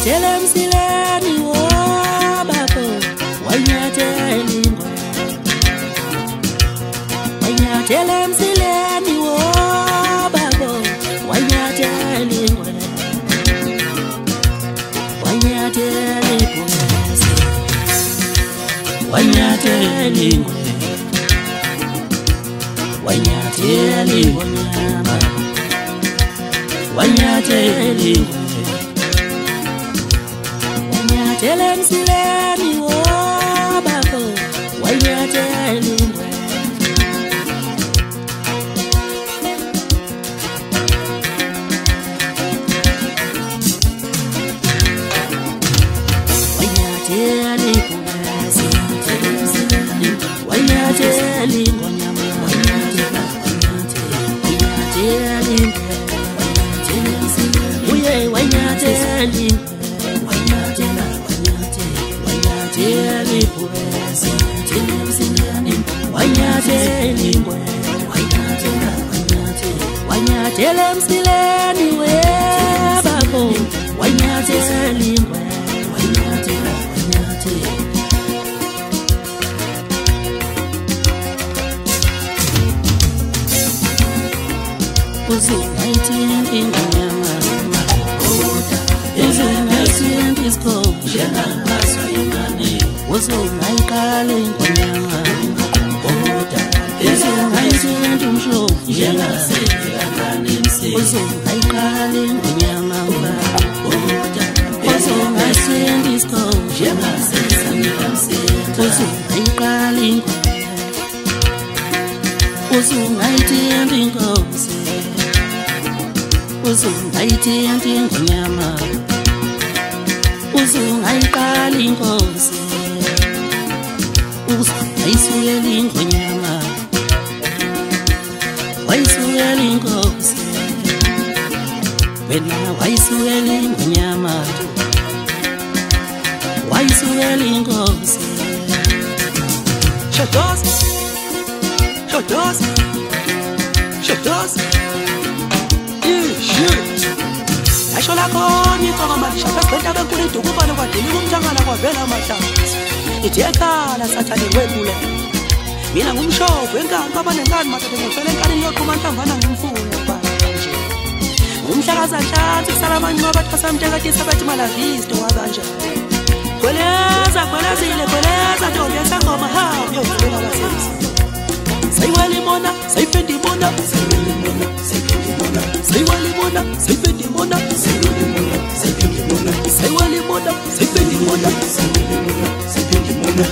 Wanyathele msileni wobabo, wanyathele ingwe. Wanyathele msileni wobabo, wanyathele ingwe. Wanyathele ibhubesi, wanyathele ingwe. Wanyathele ingonyama, wanyathele ingwe. Wanyathele msileni wobabo, wanyathele ingwe. Wanyathele ibhubesi, wanyathele ingonyama, wanyathele ingwe. Uye wanyathele ingwe. Wanyathele ibhubesi, wanyathele ingwe. Wanyathele msileni webabo, wanyathele ingwe. Uzungayithinta ingonyama, uzungayithinta isikhozi, uzungayiqala ingonyama, uzungayithinta umhlobo, uzungayiqala ingonyama, uzungayithinta isikhozi, uzungayiqala ingonyama, uzungayithinta inkosi, uzungayithinta ingonyama, uzungayiqala inkosi, uzungayisukela ingonyama, wayisukela inkosi, wena wayisukela ingonyama, wayisukela inkosi. Shotosa, shotosa, shotosa. Asho lakho ngicanga manje phela benkulu ukubana kwadini kumntangana kwavela amahlanzi. Ithi ekhala sathane webule. Mina ngumshovu enkanga abanenkani mathathe ngifela enkani yoqhuma nhlanvana ngimfuna manje. Umhlakaza hlanzi kusala abanye babathasa mntekatisa bathi malavisto wakanje. Kwelezile ntombi yesangoma ha yovulela abasebenzi. Sayiwali mona, sayiphendi mona, sayiwali mona, sayiphendi mona, sayiwali mona, sayiphendi mona, sayiwali mona, sayiphendi mona, sayiwali mona, sayiphendi mona, sayiwali mona, sayiphendi mona.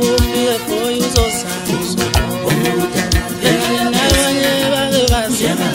Yeah.